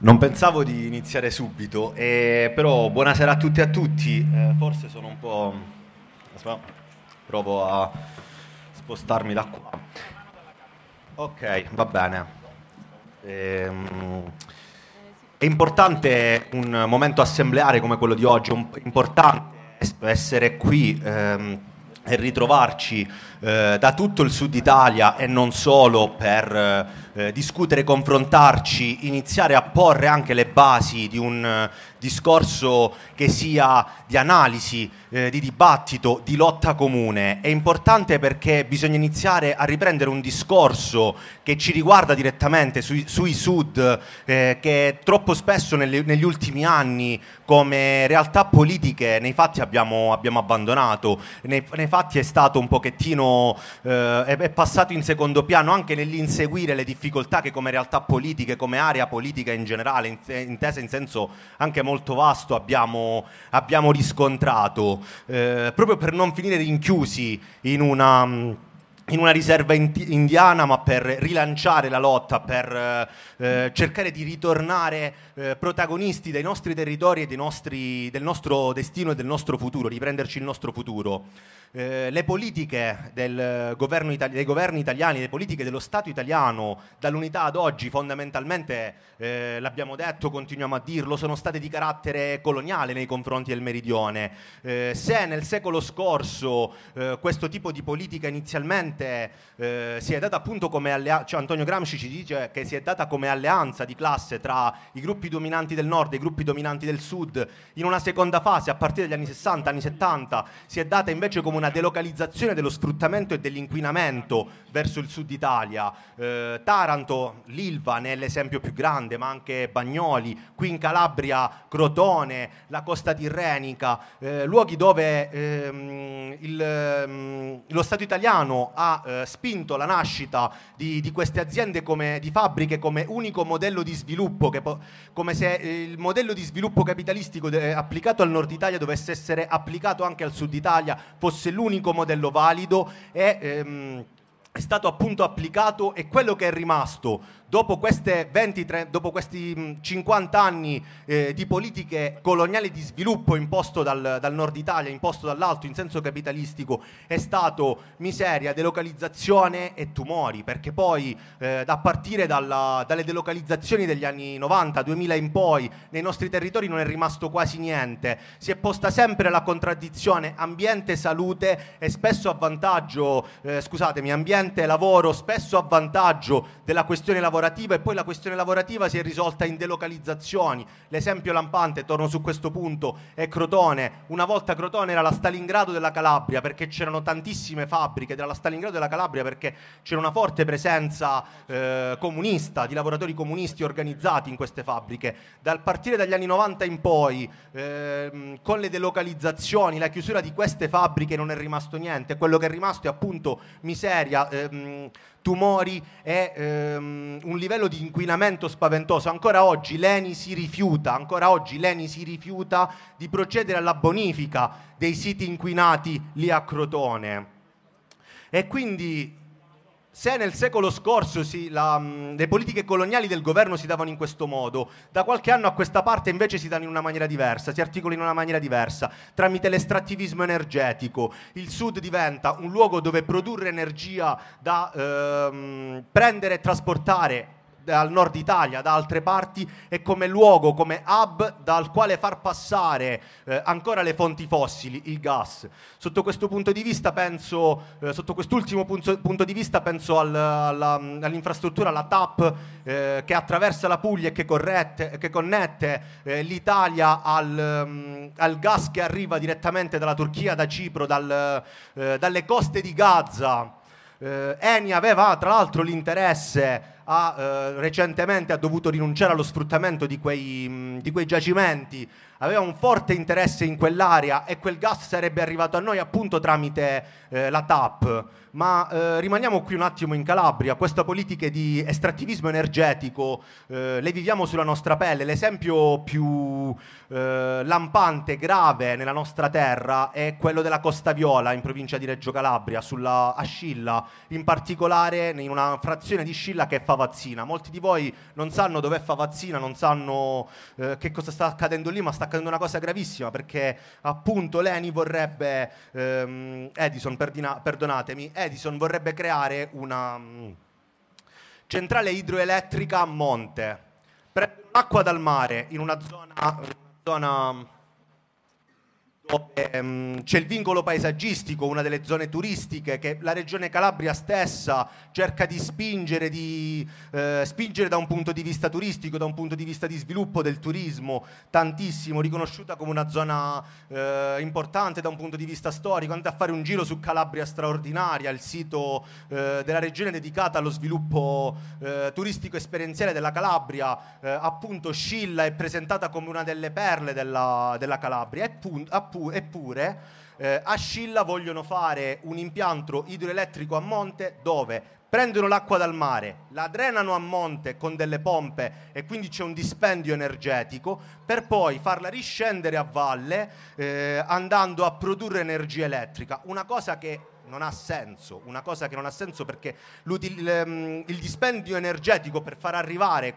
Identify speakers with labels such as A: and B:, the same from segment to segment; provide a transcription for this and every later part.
A: Non pensavo di iniziare subito, però buonasera a tutti e a tutti. Forse sono un po'. Aspetta, provo a spostarmi da qua. Ok, va bene. Ehm, è importante un momento assembleare come quello di oggi, è importante essere qui e ritrovarci da tutto il sud Italia e non solo per discutere, confrontarci, iniziare a porre anche le basi di un discorso che sia di analisi, di dibattito, di lotta comune. È importante perché bisogna iniziare a riprendere un discorso che ci riguarda direttamente sui sud, che troppo spesso negli ultimi anni come realtà politiche nei fatti abbiamo abbandonato. Nei fatti è stato un pochettino, è passato in secondo piano anche nell'inseguire le difficoltà che come realtà politiche, come area politica in generale, intesa in senso anche molto vasto, abbiamo riscontrato, proprio per non finire rinchiusi in una riserva indiana, ma per rilanciare la lotta, per cercare di ritornare protagonisti dei nostri territori e del nostro destino e del nostro futuro, riprenderci il nostro futuro. Le politiche dei governi italiani, le politiche dello Stato italiano, dall'unità ad oggi, fondamentalmente, l'abbiamo detto, continuiamo a dirlo, sono state di carattere coloniale nei confronti del meridione. Se nel secolo scorso questo tipo di politica inizialmente si è data appunto come alleanza, cioè Antonio Gramsci ci dice che si è data come alleanza di classe tra i gruppi dominanti del nord e i gruppi dominanti del sud, in una seconda fase a partire dagli anni 60, anni 70 si è data invece come una delocalizzazione dello sfruttamento e dell'inquinamento verso il sud Italia. Taranto, l'Ilva ne è l'esempio più grande, ma anche Bagnoli, qui in Calabria Crotone, la costa tirrenica, luoghi dove lo Stato italiano ha spinto la nascita di queste aziende di fabbriche come unico modello di sviluppo, come se il modello di sviluppo capitalistico applicato al nord Italia dovesse essere applicato anche al sud Italia, fosse l'unico modello valido. È stato appunto applicato, e quello che è rimasto dopo dopo questi 50 anni di politiche coloniali di sviluppo imposto dal nord Italia, imposto dall'alto in senso capitalistico, è stato miseria, delocalizzazione e tumori, perché poi a partire dalle delocalizzazioni degli anni 90, 2000 in poi, nei nostri territori non è rimasto quasi niente. Si è posta sempre la contraddizione ambiente-salute e spesso a vantaggio, ambiente-lavoro, spesso a vantaggio della questione lavorativa, e poi la questione lavorativa si è risolta in delocalizzazioni. L'esempio lampante, torno su questo punto, è Crotone. Una volta Crotone era la Stalingrado della Calabria, perché c'erano tantissime fabbriche, era la Stalingrado della Calabria perché c'era una forte presenza comunista, di lavoratori comunisti organizzati in queste fabbriche. Dal partire dagli anni 90 in poi, con le delocalizzazioni, la chiusura di queste fabbriche, non è rimasto niente. Quello che è rimasto è appunto miseria, tumori e un livello di inquinamento spaventoso. Ancora oggi l'ENI si rifiuta di procedere alla bonifica dei siti inquinati lì a Crotone. E quindi, se nel secolo scorso le politiche coloniali del governo si davano in questo modo, da qualche anno a questa parte invece si danno in una maniera diversa, si articolano in una maniera diversa, tramite l'estrattivismo energetico. Il sud diventa un luogo dove produrre energia da prendere e trasportare dal nord Italia, da altre parti, e come luogo, come hub dal quale far passare ancora le fonti fossili, il gas. Sotto questo punto di vista sotto quest'ultimo punto di vista penso all'infrastruttura, alla TAP, che attraversa la Puglia e che connette l'Italia al gas che arriva direttamente dalla Turchia, da Cipro, dalle coste di Gaza. Eni aveva tra l'altro l'interesse, recentemente ha dovuto rinunciare allo sfruttamento di quei giacimenti, aveva un forte interesse in quell'area, e quel gas sarebbe arrivato a noi appunto tramite la TAP. Ma rimaniamo qui un attimo in Calabria. Queste politiche di estrattivismo energetico le viviamo sulla nostra pelle. L'esempio più lampante, grave nella nostra terra è quello della Costa Viola in provincia di Reggio Calabria, a Scilla, in particolare in una frazione di Scilla che è Favazzina. Molti di voi non sanno dov'è Favazzina, non sanno che cosa sta accadendo lì, ma sta accadendo una cosa gravissima, perché appunto l'Eni vorrebbe, Edison vorrebbe creare una centrale idroelettrica a monte. Prende l'acqua dal mare in una zona dove c'è il vincolo paesaggistico, una delle zone turistiche che la Regione Calabria stessa cerca di spingere da un punto di vista turistico, da un punto di vista di sviluppo del turismo, tantissimo, riconosciuta come una zona importante da un punto di vista storico. Andate a fare un giro su Calabria Straordinaria, il sito della Regione dedicato allo sviluppo turistico esperienziale della Calabria. Appunto Scilla è presentata come una delle perle della Calabria, eppure a Scilla vogliono fare un impianto idroelettrico a monte dove prendono l'acqua dal mare, la drenano a monte con delle pompe e quindi c'è un dispendio energetico, per poi farla riscendere a valle andando a produrre energia elettrica. Una cosa che non ha senso, perché il dispendio energetico per far arrivare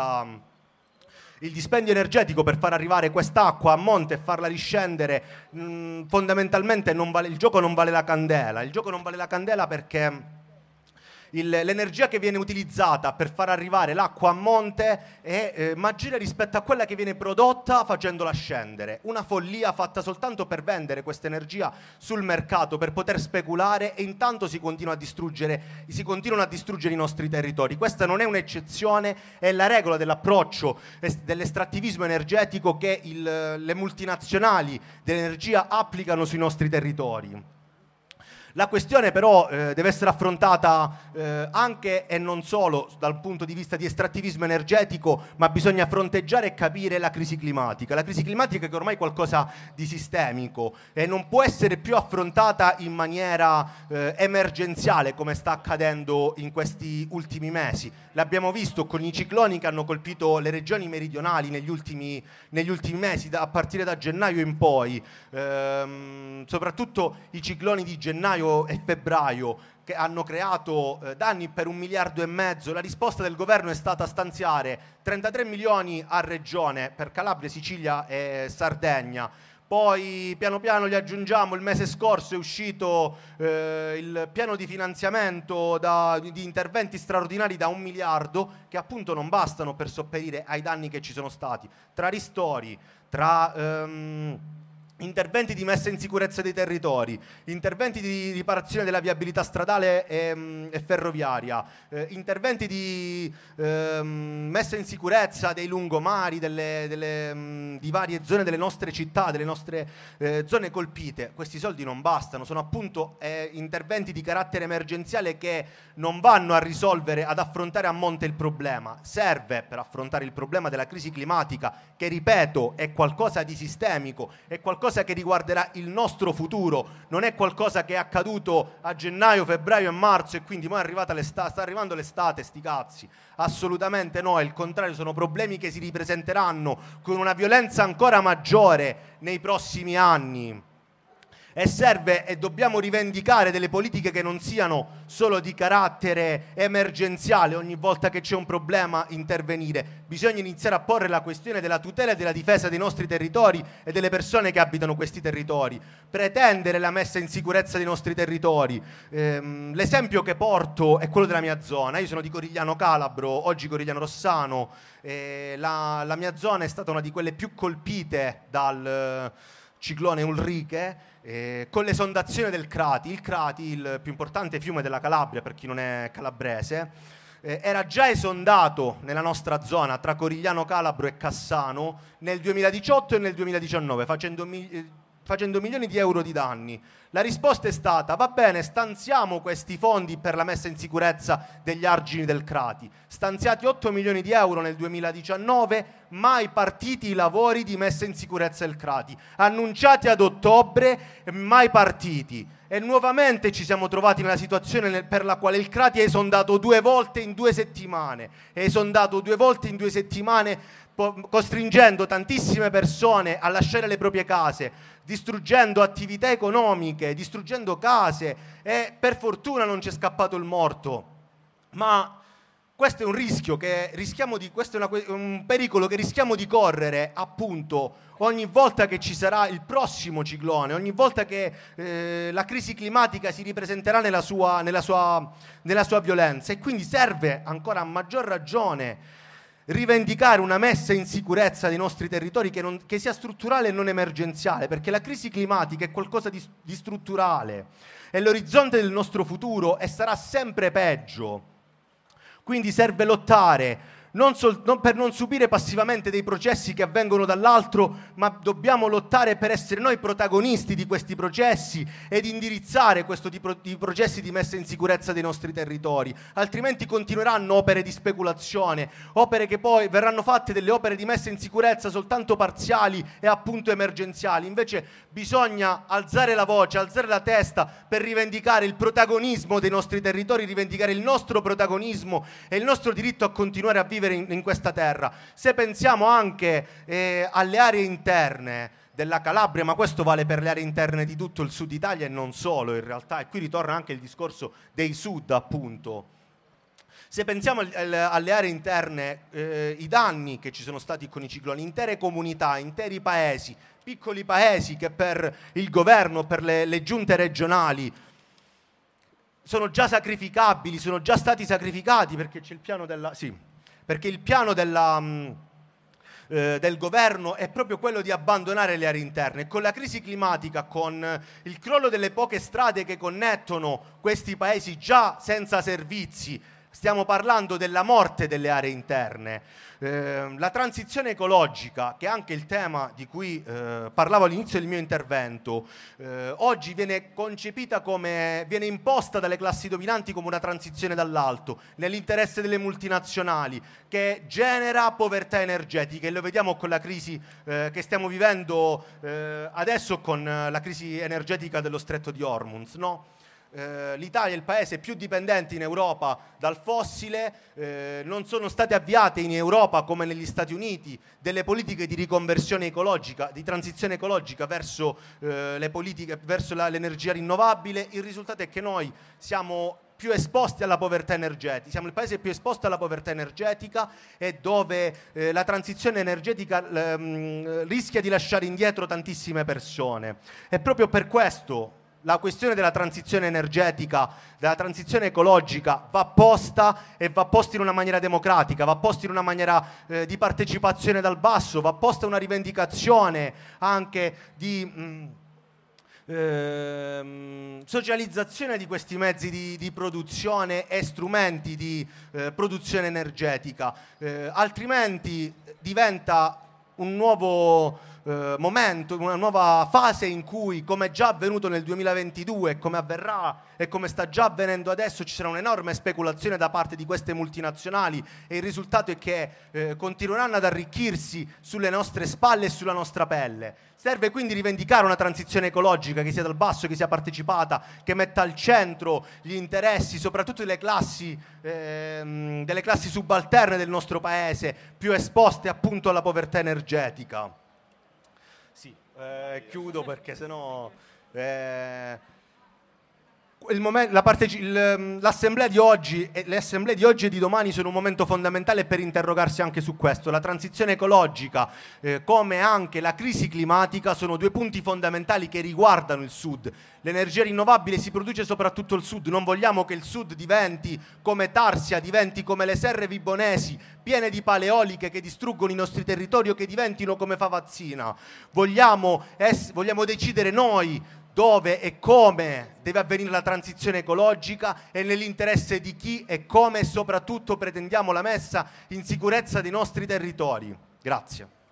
A: quest'acqua a monte e farla riscendere, fondamentalmente il gioco non vale la candela. Il gioco non vale la candela perché l'energia che viene utilizzata per far arrivare l'acqua a monte è maggiore rispetto a quella che viene prodotta facendola scendere. Una follia fatta soltanto per vendere questa energia sul mercato, per poter speculare, e intanto si continuano a distruggere i nostri territori. Questa non è un'eccezione, è la regola dell'approccio dell'estrattivismo energetico che le multinazionali dell'energia applicano sui nostri territori. La questione però deve essere affrontata anche e non solo dal punto di vista di estrattivismo energetico, ma bisogna fronteggiare e capire la crisi climatica. La crisi climatica che ormai è qualcosa di sistemico e non può essere più affrontata in maniera emergenziale come sta accadendo in questi ultimi mesi. L'abbiamo visto con i cicloni che hanno colpito le regioni meridionali negli ultimi mesi, a partire da gennaio in poi, soprattutto i cicloni di gennaio e febbraio, che hanno creato danni per 1,5 miliardi. La risposta del governo è stata stanziare 33 milioni a regione per Calabria, Sicilia e Sardegna. Poi piano piano gli aggiungiamo, il mese scorso è uscito il piano di finanziamento di interventi straordinari da 1 miliardo, che appunto non bastano per sopperire ai danni che ci sono stati, tra ristori, tra interventi di messa in sicurezza dei territori, interventi di riparazione della viabilità stradale e ferroviaria, interventi di messa in sicurezza dei lungomari, di varie zone delle nostre città, delle nostre zone colpite. Questi soldi non bastano, sono appunto interventi di carattere emergenziale che non vanno a risolvere, ad affrontare a monte il problema. Serve per affrontare il problema della crisi climatica, che ripeto è qualcosa di sistemico, è qualcosa che riguarderà il nostro futuro, non è qualcosa che è accaduto a gennaio, febbraio e marzo e quindi poi è arrivata l'estate, sta arrivando l'estate, sti cazzi. Assolutamente no, è il contrario, sono problemi che si ripresenteranno con una violenza ancora maggiore nei prossimi anni. E serve e dobbiamo rivendicare delle politiche che non siano solo di carattere emergenziale, ogni volta che c'è un problema intervenire. Bisogna iniziare a porre la questione della tutela e della difesa dei nostri territori e delle persone che abitano questi territori, pretendere la messa in sicurezza dei nostri territori. L'esempio che porto è quello della mia zona. Io sono di Corigliano Calabro, oggi Corigliano Rossano. La mia zona è stata una di quelle più colpite dal ciclone Ulrike, con l'esondazione del Crati. Il Crati, il più importante fiume della Calabria, per chi non è calabrese, era già esondato nella nostra zona tra Corigliano Calabro e Cassano nel 2018 e nel 2019, facendo milioni di euro di danni. La risposta è stata: va bene, stanziamo questi fondi per la messa in sicurezza degli argini del Crati. Stanziati 8 milioni di euro nel 2019, mai partiti i lavori di messa in sicurezza del Crati. Annunciati ad ottobre, mai partiti. E nuovamente ci siamo trovati nella situazione per la quale il Crati è esondato 2 volte in 2 settimane. È esondato 2 volte in 2 settimane, costringendo tantissime persone a lasciare le proprie case, distruggendo attività economiche, distruggendo case, e per fortuna non c'è scappato il morto. Ma questo è un rischio che questo è un pericolo che rischiamo di correre, appunto, ogni volta che ci sarà il prossimo ciclone, ogni volta che la crisi climatica si ripresenterà nella sua violenza. E quindi serve ancora a maggior ragione rivendicare una messa in sicurezza dei nostri territori che sia strutturale e non emergenziale, perché la crisi climatica è qualcosa di strutturale, è l'orizzonte del nostro futuro e sarà sempre peggio. Quindi serve lottare non per non subire passivamente dei processi che avvengono dall'altro, ma dobbiamo lottare per essere noi protagonisti di questi processi ed indirizzare questo tipo di processi di messa in sicurezza dei nostri territori. Altrimenti continueranno opere di speculazione, opere che poi verranno fatte, delle opere di messa in sicurezza soltanto parziali e appunto emergenziali. Invece bisogna alzare la voce, alzare la testa per rivendicare il protagonismo dei nostri territori, rivendicare il nostro protagonismo e il nostro diritto a continuare a vivere in questa terra. Se pensiamo anche alle aree interne della Calabria, ma questo vale per le aree interne di tutto il sud Italia e non solo in realtà, e qui ritorna anche il discorso dei sud, appunto. Se pensiamo alle aree interne, i danni che ci sono stati con i cicloni, intere comunità, interi paesi, piccoli paesi che per il governo, per le giunte regionali sono già sacrificabili, sono già stati sacrificati, perché c'è il piano perché il piano del governo è proprio quello di abbandonare le aree interne. Con la crisi climatica, con il crollo delle poche strade che connettono questi paesi già senza servizi, stiamo parlando della morte delle aree interne. La transizione ecologica, che è anche il tema di cui parlavo all'inizio del mio intervento, oggi viene viene imposta dalle classi dominanti come una transizione dall'alto, nell'interesse delle multinazionali, che genera povertà energetica, e lo vediamo con la crisi che stiamo vivendo adesso con la crisi energetica dello Stretto di Hormuz, no? L'Italia è il paese più dipendente in Europa dal fossile, non sono state avviate in Europa come negli Stati Uniti delle politiche di riconversione ecologica, di transizione ecologica verso le politiche, verso l'energia rinnovabile. Il risultato è che noi siamo più esposti alla povertà energetica, siamo il paese più esposto alla povertà energetica e dove la transizione energetica rischia di lasciare indietro tantissime persone. E proprio per questo la questione della transizione energetica, della transizione ecologica va posta, e va posta in una maniera democratica, va posta in una maniera di partecipazione dal basso, va posta una rivendicazione anche di socializzazione di questi mezzi di produzione e strumenti di produzione energetica, altrimenti diventa un nuovo momento, una nuova fase in cui, come è già avvenuto nel 2022, come avverrà e come sta già avvenendo adesso, ci sarà un'enorme speculazione da parte di queste multinazionali, e il risultato è che continueranno ad arricchirsi sulle nostre spalle e sulla nostra pelle. Serve quindi rivendicare una transizione ecologica che sia dal basso, che sia partecipata, che metta al centro gli interessi soprattutto delle classi subalterne del nostro paese, più esposte appunto alla povertà energetica. Sì, chiudo perché sennò l'assemblea di oggi e le assemblee di oggi e di domani sono un momento fondamentale per interrogarsi anche su questo. La transizione ecologica come anche la crisi climatica sono due punti fondamentali che riguardano il Sud. L'energia rinnovabile si produce soprattutto al Sud, non vogliamo che il Sud diventi come Tarsia, diventi come le serre vibonesi, piene di pale eoliche che distruggono i nostri territori, o che diventino come Favazzina. Vogliamo decidere noi dove e come deve avvenire la transizione ecologica, e nell'interesse di chi e come, e soprattutto pretendiamo la messa in sicurezza dei nostri territori. Grazie.